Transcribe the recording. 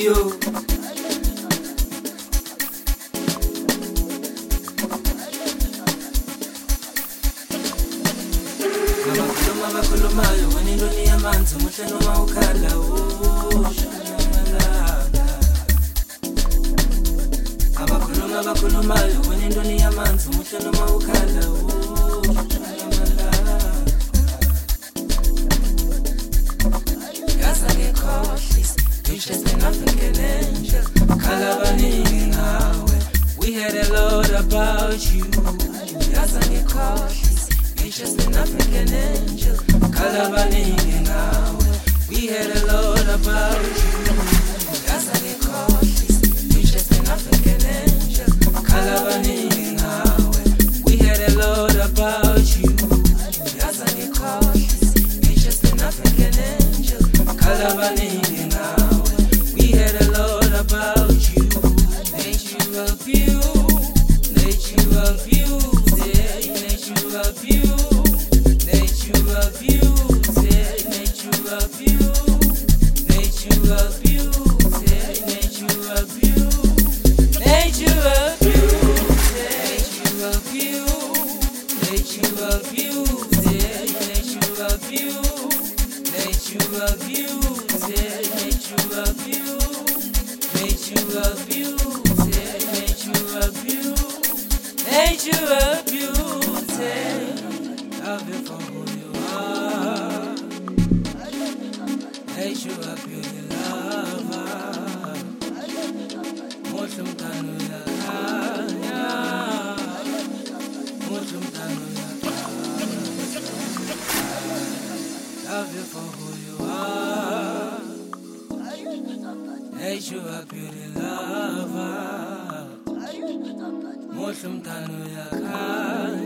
yo. Abakhulumayo wena into niyamanzi muhle noma ukhala abakhulumayo wena into niyamanzi muhle noma ukhala yaza ngekhohlisa you're just an African angel khala baningi ngawe we heard a lot about you yaza ngekhohlisa you're just an African angel khala baningi ngawe we heard a lot about you yaza ngekhohlisa you're just an African angel khala baningi ngawe we heard a lot about you yaza ngekhohlisa you're just an African angel khala baningi ngawe we heard a lot about you natural view natural view natural view natural view natural view natural view natural view natural view natural view natural view natural view natural view natural view natural view natural view natural beauty love you for who you are natural beauty lover muhle mntana uyakhanya muhle mntana uyakhanya love you for who you are natural beauty lover muhle mntana uyakhanya